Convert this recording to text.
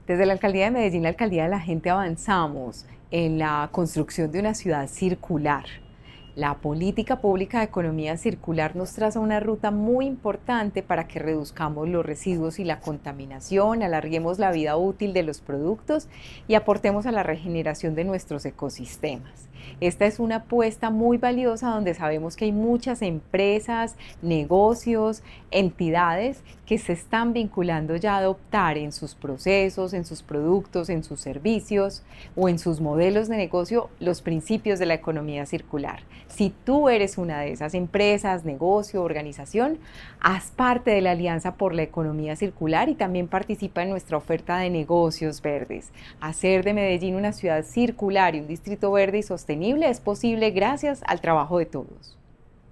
Desde la Alcaldía de Medellín, la Alcaldía de la Gente, avanzamos en la construcción de una ciudad circular. La política pública de economía circular nos traza una ruta muy importante para que reduzcamos los residuos y la contaminación, alarguemos la vida útil de los productos y aportemos a la regeneración de nuestros ecosistemas. Esta es una apuesta muy valiosa donde sabemos que hay muchas empresas, negocios, entidades que se están vinculando ya a adoptar en sus procesos, en sus productos, en sus servicios o en sus modelos de negocio los principios de la economía circular. Si tú eres una de esas empresas, negocio, organización, haz parte de la Alianza por la Economía Circular y también participa en nuestra oferta de negocios verdes. Hacer de Medellín una ciudad circular y un distrito verde y sostenible es posible gracias al trabajo de todos.